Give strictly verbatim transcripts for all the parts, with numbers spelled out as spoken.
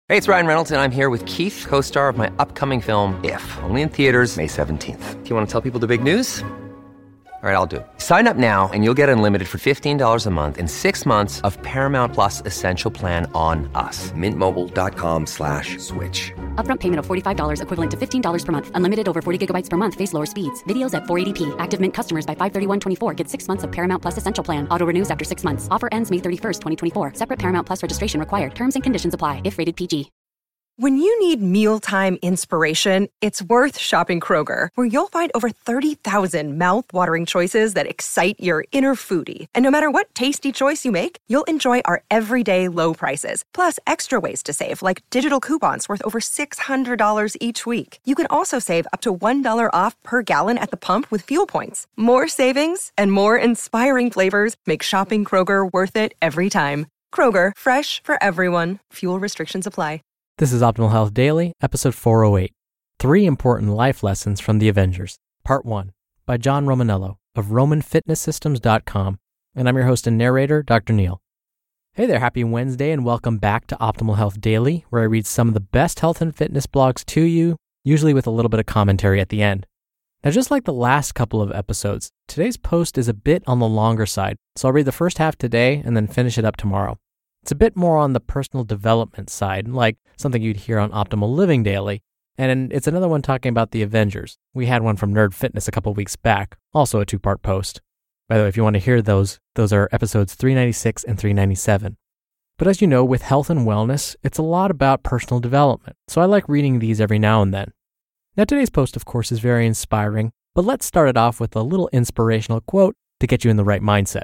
Hey, it's Ryan Reynolds, and I'm here with Keith, co-star of my upcoming film, If, only in theaters May seventeenth. Do you want to tell people the big news? All right, I'll do it. Sign up now and you'll get unlimited for fifteen dollars a month and six months of Paramount Plus Essential Plan on us. Mint Mobile dot com slash switch. Upfront payment of forty-five dollars equivalent to fifteen dollars per month. Unlimited over forty gigabytes per month. Face lower speeds. Videos at four eighty p. Active Mint customers by five thirty-one twenty-four get six months of Paramount Plus Essential Plan. Auto renews after six months. Offer ends May thirty-first, twenty twenty-four. Separate Paramount Plus registration required. Terms and conditions apply if rated P G. When you need mealtime inspiration, it's worth shopping Kroger, where you'll find over thirty thousand mouth-watering choices that excite your inner foodie. And no matter what tasty choice you make, you'll enjoy our everyday low prices, plus extra ways to save, like digital coupons worth over six hundred dollars each week. You can also save up to one dollar off per gallon at the pump with fuel points. More savings and more inspiring flavors make shopping Kroger worth it every time. Kroger, fresh for everyone. Fuel restrictions apply. This is Optimal Health Daily, episode four oh eight. Three Important Life Lessons from the Avengers, Part one, by John Romaniello of Roman Fitness Systems dot com, and I'm your host and narrator, Doctor Neil. Hey there, happy Wednesday, and welcome back to Optimal Health Daily, where I read some of the best health and fitness blogs to you, usually with a little bit of commentary at the end. Now, just like the last couple of episodes, today's post is a bit on the longer side, so I'll read the first half today and then finish it up tomorrow. It's a bit more on the personal development side, like something you'd hear on Optimal Living Daily, and it's another one talking about the Avengers. We had one from Nerd Fitness a couple weeks back, also a two-part post. By the way, if you want to hear those, those are episodes three ninety-six and three ninety-seven. But as you know, with health and wellness, it's a lot about personal development, so I like reading these every now and then. Now, today's post, of course, is very inspiring, but let's start it off with a little inspirational quote to get you in the right mindset.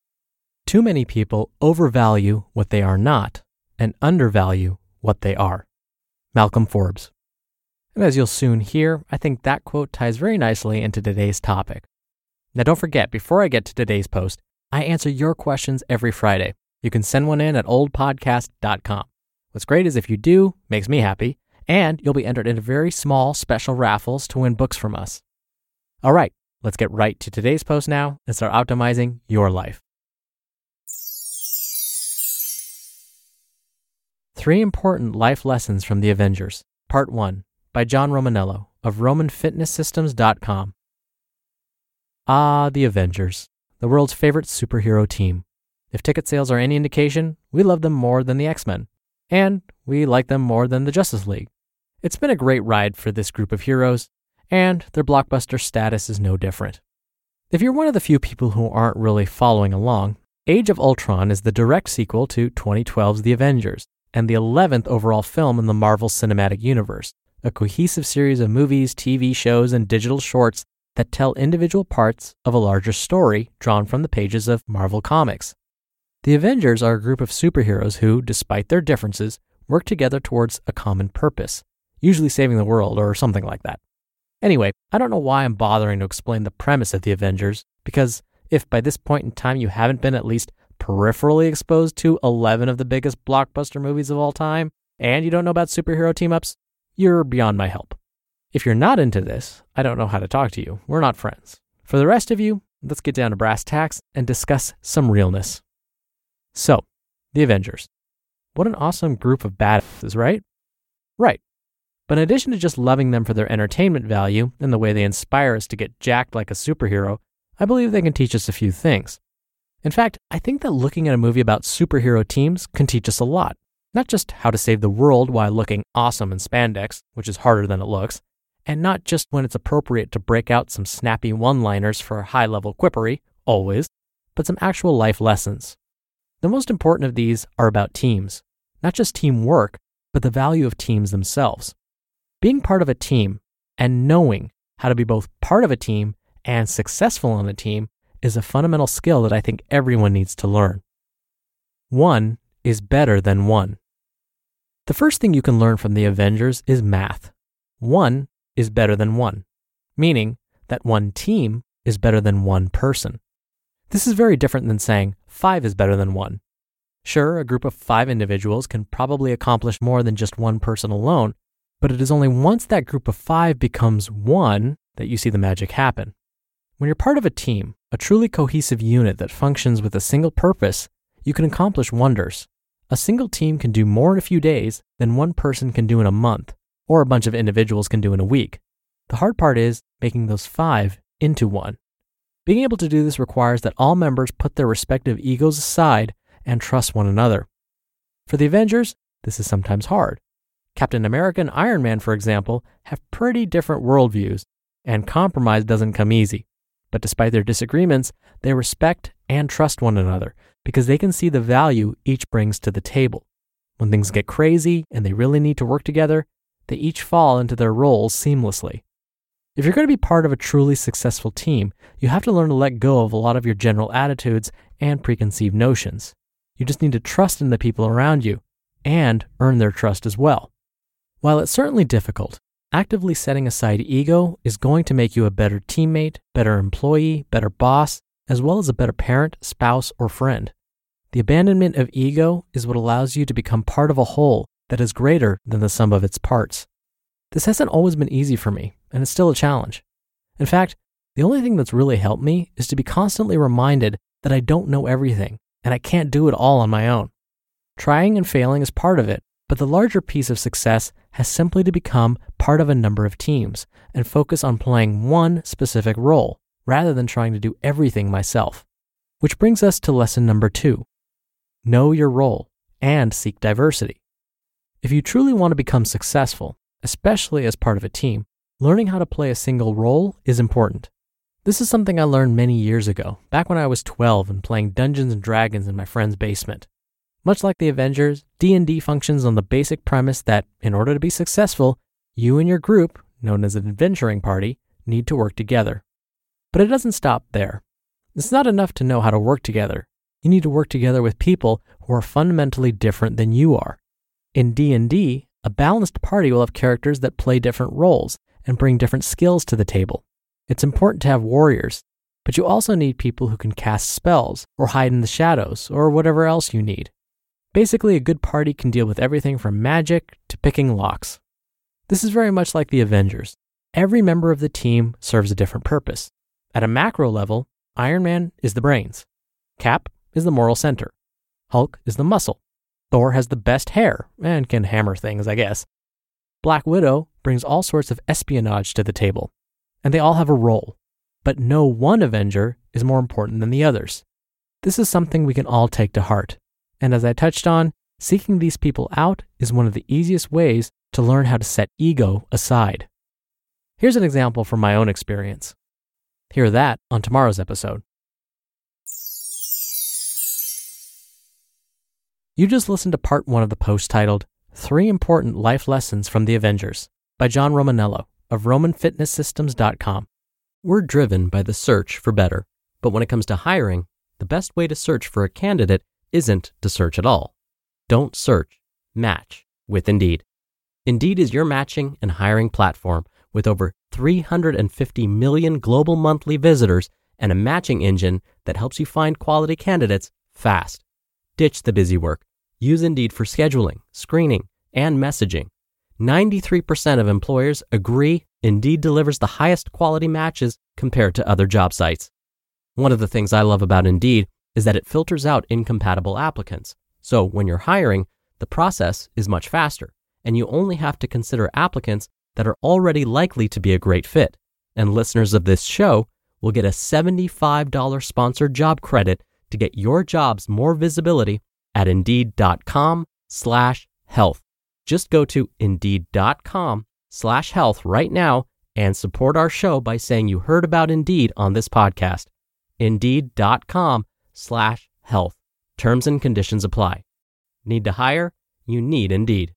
Too many people overvalue what they are not and undervalue what they are. Malcolm Forbes. And as you'll soon hear, I think that quote ties very nicely into today's topic. Now don't forget, before I get to today's post, I answer your questions every Friday. You can send one in at old podcast dot com. What's great is if you do, makes me happy, and you'll be entered into very small special raffles to win books from us. All right, let's get right to today's post now and start optimizing your life. Three Important Life Lessons from the Avengers, Part one, by John Romaniello of Roman Fitness Systems dot com. Ah, the Avengers, the world's favorite superhero team. If ticket sales are any indication, we love them more than the X-Men, and we like them more than the Justice League. It's been a great ride for this group of heroes, and their blockbuster status is no different. If you're one of the few people who aren't really following along, Age of Ultron is the direct sequel to twenty twelve's The Avengers, and the eleventh overall film in the Marvel Cinematic Universe, a cohesive series of movies, T V shows, and digital shorts that tell individual parts of a larger story drawn from the pages of Marvel Comics. The Avengers are a group of superheroes who, despite their differences, work together towards a common purpose, usually saving the world or something like that. Anyway, I don't know why I'm bothering to explain the premise of The Avengers, because if by this point in time you haven't been at least peripherally exposed to eleven of the biggest blockbuster movies of all time, and you don't know about superhero team-ups, you're beyond my help. If you're not into this, I don't know how to talk to you. We're not friends. For the rest of you, let's get down to brass tacks and discuss some realness. So, the Avengers. What an awesome group of badasses, right? Right. But in addition to just loving them for their entertainment value and the way they inspire us to get jacked like a superhero, I believe they can teach us a few things. In fact, I think that looking at a movie about superhero teams can teach us a lot. Not just how to save the world while looking awesome in spandex, which is harder than it looks, and not just when it's appropriate to break out some snappy one-liners for high-level quippery, always, but some actual life lessons. The most important of these are about teams. Not just teamwork, but the value of teams themselves. Being part of a team and knowing how to be both part of a team and successful on a team is a fundamental skill that I think everyone needs to learn. One is better than one. The first thing you can learn from the Avengers is math. One is better than one, meaning that one team is better than one person. This is very different than saying five is better than one. Sure, a group of five individuals can probably accomplish more than just one person alone, but it is only once that group of five becomes one that you see the magic happen. When you're part of a team, a truly cohesive unit that functions with a single purpose, you can accomplish wonders. A single team can do more in a few days than one person can do in a month, or a bunch of individuals can do in a week. The hard part is making those five into one. Being able to do this requires that all members put their respective egos aside and trust one another. For the Avengers, this is sometimes hard. Captain America and Iron Man, for example, have pretty different worldviews, and compromise doesn't come easy. But despite their disagreements, they respect and trust one another because they can see the value each brings to the table. When things get crazy and they really need to work together, they each fall into their roles seamlessly. If you're going to be part of a truly successful team, you have to learn to let go of a lot of your general attitudes and preconceived notions. You just need to trust in the people around you and earn their trust as well. While it's certainly difficult, actively setting aside ego is going to make you a better teammate, better employee, better boss, as well as a better parent, spouse, or friend. The abandonment of ego is what allows you to become part of a whole that is greater than the sum of its parts. This hasn't always been easy for me, and it's still a challenge. In fact, the only thing that's really helped me is to be constantly reminded that I don't know everything, and I can't do it all on my own. Trying and failing is part of it, but the larger piece of success has simply to become part of a number of teams and focus on playing one specific role, rather than trying to do everything myself. Which brings us to lesson number two. Know your role and seek diversity. If you truly want to become successful, especially as part of a team, learning how to play a single role is important. This is something I learned many years ago, back when I was twelve and playing Dungeons and Dragons in my friend's basement. Much like the Avengers, D and D functions on the basic premise that, in order to be successful, you and your group, known as an adventuring party, need to work together. But it doesn't stop there. It's not enough to know how to work together. You need to work together with people who are fundamentally different than you are. In D and D, a balanced party will have characters that play different roles and bring different skills to the table. It's important to have warriors, but you also need people who can cast spells or hide in the shadows or whatever else you need. Basically, a good party can deal with everything from magic to picking locks. This is very much like the Avengers. Every member of the team serves a different purpose. At a macro level, Iron Man is the brains. Cap is the moral center. Hulk is the muscle. Thor has the best hair and can hammer things, I guess. Black Widow brings all sorts of espionage to the table, and they all have a role. But no one Avenger is more important than the others. This is something we can all take to heart. And as I touched on, seeking these people out is one of the easiest ways to learn how to set ego aside. Here's an example from my own experience. Hear that on tomorrow's episode. You just listened to part one of the post titled Three Important Life Lessons from the Avengers by John Romanello of Roman Fitness Systems dot com. We're driven by the search for better, but when it comes to hiring, the best way to search for a candidate isn't to search at all. Don't search, match with Indeed. Indeed is your matching and hiring platform with over three hundred fifty million global monthly visitors and a matching engine that helps you find quality candidates fast. Ditch the busy work. Use Indeed for scheduling, screening, and messaging. ninety-three percent of employers agree Indeed delivers the highest quality matches compared to other job sites. One of the things I love about Indeed is that it filters out incompatible applicants. So when you're hiring, the process is much faster, and you only have to consider applicants that are already likely to be a great fit. And listeners of this show will get a seventy-five dollars sponsored job credit to get your jobs more visibility at Indeed.com slash health. Just go to Indeed.com slash health right now and support our show by saying you heard about Indeed on this podcast. Indeed.com slash health. Terms and conditions apply. Need to hire? You need Indeed.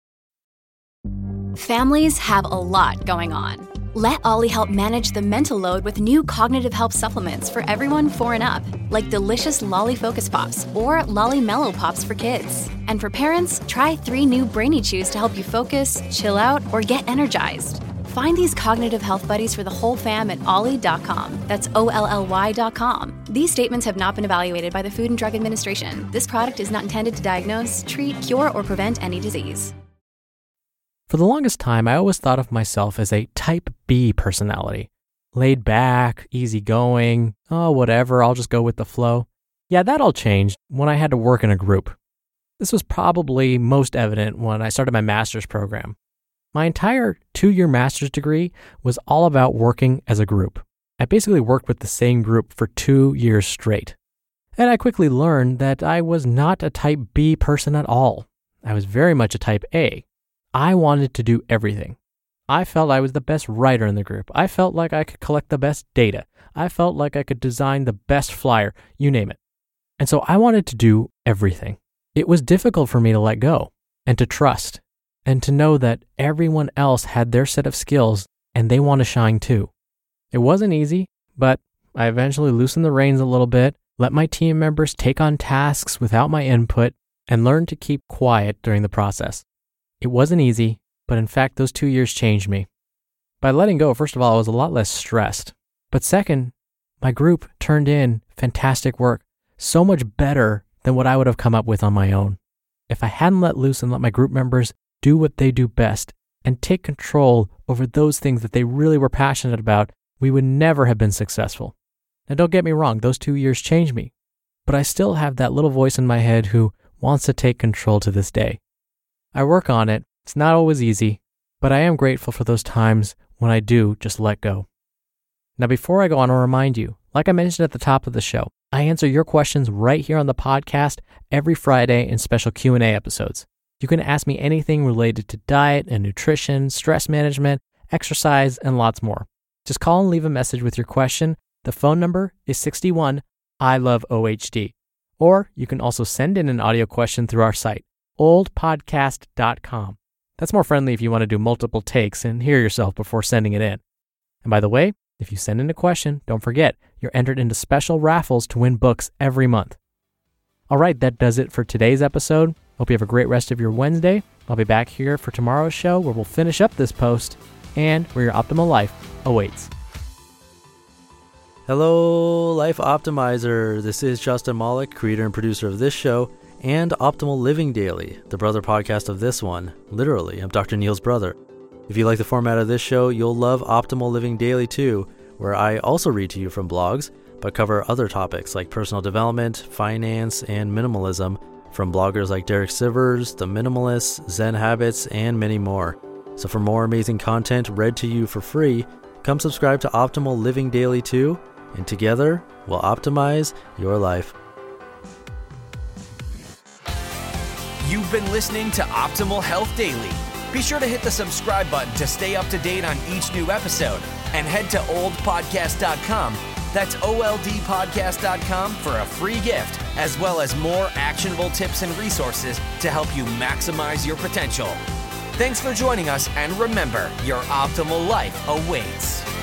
Families have a lot going on. Let Ollie help manage the mental load with new cognitive help supplements for everyone four and up, like delicious Lolly Focus Pops or Lolly Mellow Pops for kids. And for parents, try three new Brainy Chews to help you focus, chill out, or get energized. Find these cognitive health buddies for the whole fam at ollie dot com. That's O L L Y dot com. These statements have not been evaluated by the Food and Drug Administration. This product is not intended to diagnose, treat, cure, or prevent any disease. For the longest time, I always thought of myself as a type B personality. Laid back, easygoing, oh, whatever, I'll just go with the flow. Yeah, that all changed when I had to work in a group. This was probably most evident when I started my master's program. My entire two-year master's degree was all about working as a group. I basically worked with the same group for two years straight. And I quickly learned that I was not a type B person at all. I was very much a type A. I wanted to do everything. I felt I was the best writer in the group. I felt like I could collect the best data. I felt like I could design the best flyer, you name it. And so I wanted to do everything. It was difficult for me to let go and to trust and to know that everyone else had their set of skills and they want to shine too. It wasn't easy, but I eventually loosened the reins a little bit, let my team members take on tasks without my input, and learned to keep quiet during the process. It wasn't easy, but in fact, those two years changed me. By letting go, first of all, I was a lot less stressed. But second, my group turned in fantastic work, so much better than what I would have come up with on my own. If I hadn't let loose and let my group members do what they do best and take control over those things that they really were passionate about, we would never have been successful. Now, don't get me wrong, those two years changed me, but I still have that little voice in my head who wants to take control to this day. I work on it. It's not always easy, but I am grateful for those times when I do just let go. Now, before I go on, I'll remind you, like I mentioned at the top of the show, I answer your questions right here on the podcast every Friday in special Q and A episodes. You can ask me anything related to diet and nutrition, stress management, exercise, and lots more. Just call and leave a message with your question. The phone number is sixty-one I love O H D. Or you can also send in an audio question through our site, old podcast dot com. That's more friendly if you want to do multiple takes and hear yourself before sending it in. And by the way, if you send in a question, don't forget, you're entered into special raffles to win books every month. All right, that does it for today's episode. Hope you have a great rest of your Wednesday. I'll be back here for tomorrow's show where we'll finish up this post and where your optimal life awaits. Hello, Life Optimizer. This is Justin Malik, creator and producer of this show and Optimal Living Daily, the brother podcast of this one. Literally, I'm Doctor Neil's brother. If you like the format of this show, you'll love Optimal Living Daily too, where I also read to you from blogs, but cover other topics like personal development, finance, and minimalism from bloggers like Derek Sivers, The Minimalists, Zen Habits, and many more. So for more amazing content read to you for free, come subscribe to Optimal Living Daily too, and together we'll optimize your life. You've been listening to Optimal Health Daily. Be sure to hit the subscribe button to stay up to date on each new episode, and head to old podcast dot com. That's O L D podcast dot com for a free gift, as well as more actionable tips and resources to help you maximize your potential. Thanks for joining us, and remember, your optimal life awaits.